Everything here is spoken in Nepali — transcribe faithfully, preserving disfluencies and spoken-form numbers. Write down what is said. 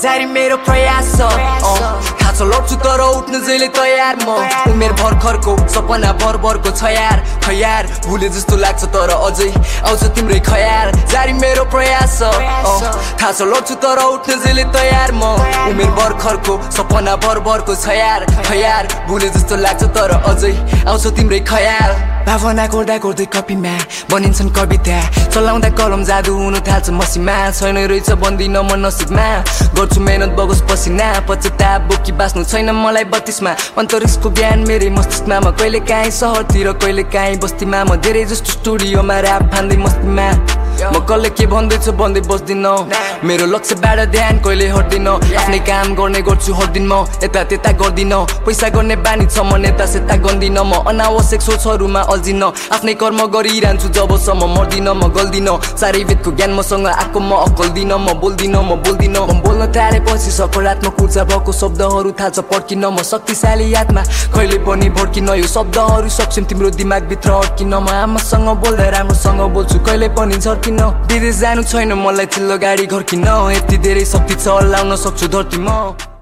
जारी मेरो प्रयास छ थाहा छ लड्छु तर उठ्नु जहिले तयार म उमेर भर्खरको सपना भरभरको छ यार खै यार भुले जस्तो लाग्छ तर अझै आउँछ तिम्रै खयाल जारी मेरो प्रयास छ थाहा छ लड्छु तर उठ्नु जहिले तयार म उमेर भर्खरको सपना भरभरको छ यार खै यार भुले जस्तो लाग्छ तर अझै आउँछ तिम्रै खयाल भावना कोर्दा कोर्दै कपीमा बनिन्छन् कविता चलाउँदा कलम जादु हुनु थाल्छ मसीमा छैन रहेछ बन्दिन म नसिबमा गर्छु मेहनत बगोस् पसिना पछताप बोकी बाँच्नु छैन मलाई बत्तीसमा अन्तरिक्षको ज्ञान मेरै मस्तिष्कमा म कहिले काहीँ सहरतिर कहिले काहीँ बस्तीमा म धेरै जस्तो स्टुडियोमा ऱ्याप फान्दै मस्तीमा म कसले के भन्दैछु भन्दै बस्दिन मेरो लक्ष्यबाट ध्यान कहिले हट्दिन आफ्नै काम गर्ने गर्छु हट्दिन म यता त्यता गर्दिन पैसा गर्ने बानी छ म नेता सेता गन्दिन म अनावश्यक सोचहरूमा अल्झिन आफ्नै कर्म गरिरहन्छु जबसम्म मर्दिन म गल्दिन सारै वेदको ज्ञान मसँग आएको म अक्कल्दिन म बोल्दिन म बोल्दिन म बोल्न थालेपछि सकारात्मक ऊर्जा भएको शब्दहरू थाल्छ पड्किन म शक्तिशाली आत्मा कहिले पनि भड्किन यो शब्दहरू सक्षम तिम्रो दिमागभित्र अड्किन म आमासँग बोल्दा राम्रोसँग बोल्छु कहिले पनि झर्किन विदेश जानु छैन मलाई चिल्लो गाडी घर किन यति धेरै शक्ति छ लाउन सक्छु धरती म